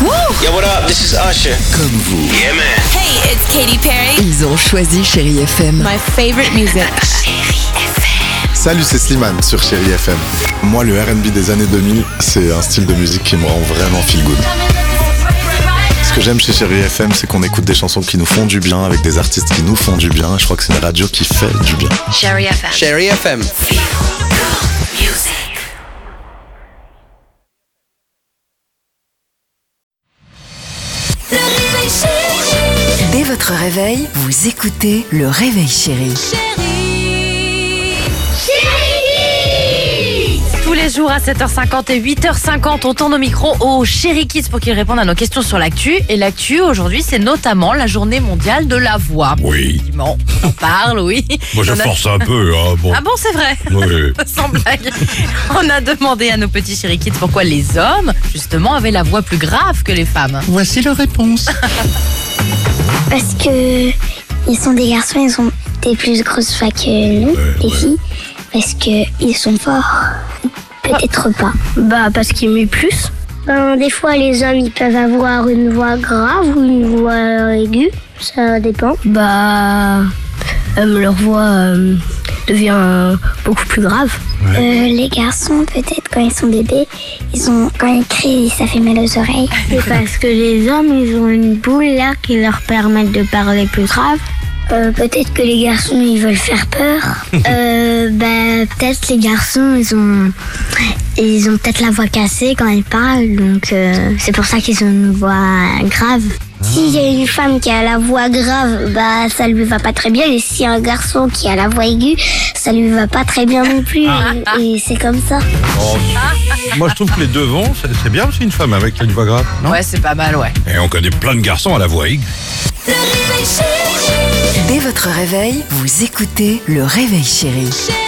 Yo, what up? This is Usher. Comme vous. Yeah, man. Hey, it's Katy Perry. Ils ont choisi Chérie FM. My favorite music. Salut, c'est Slimane sur Chérie FM. Moi, le R&B des années 2000, c'est un style de musique qui me rend vraiment feel good. Ce que j'aime chez Chérie FM, c'est qu'on écoute des chansons qui nous font du bien, avec des artistes qui nous font du bien. Je crois que c'est une radio qui fait du bien. Chérie FM. Chérie FM. Dès votre réveil, vous écoutez le Réveil Chérie. Tous les jours à 7h50 et 8h50, on tourne au micro aux Chéri Kids pour qu'ils répondent à nos questions sur l'actu. Et l'actu aujourd'hui, c'est notamment la journée mondiale de la voix. Oui. Effectivement, on parle, oui. Moi, je force un peu. Hein, bon. Ah bon, c'est vrai. Oui. Sans blague. On a demandé à nos petits Chéri Kids pourquoi les hommes, justement, avaient la voix plus grave que les femmes. Voici la réponse. Parce que ils sont des garçons, ils ont des plus grosses voix que nous, les filles. Parce que ils sont forts. Peut-être pas. Bah parce qu'ils m'aiment plus. Des fois, les hommes, ils peuvent avoir une voix grave ou une voix aiguë. Ça dépend. Bah leur voix devient beaucoup plus grave. Les garçons, peut-être quand ils sont bébés, quand ils crient, ça fait mal aux oreilles. C'est parce que les hommes, ils ont une boule là qui leur permet de parler plus grave. Peut-être que les garçons, ils veulent faire peur. Peut-être les garçons, ils ont peut-être la voix cassée quand ils parlent, donc c'est pour ça qu'ils ont une voix grave. S'il y a une femme qui a la voix grave, ça lui va pas très bien. Et s'il y a un garçon qui a la voix aiguë, ça lui va pas très bien non plus. Et c'est comme ça. Moi, je trouve que les deux vont. C'est bien aussi une femme avec une voix grave, non? Ouais, c'est pas mal, ouais. Et on connaît plein de garçons à la voix aiguë. Dès votre réveil, vous écoutez le Réveil Chérie.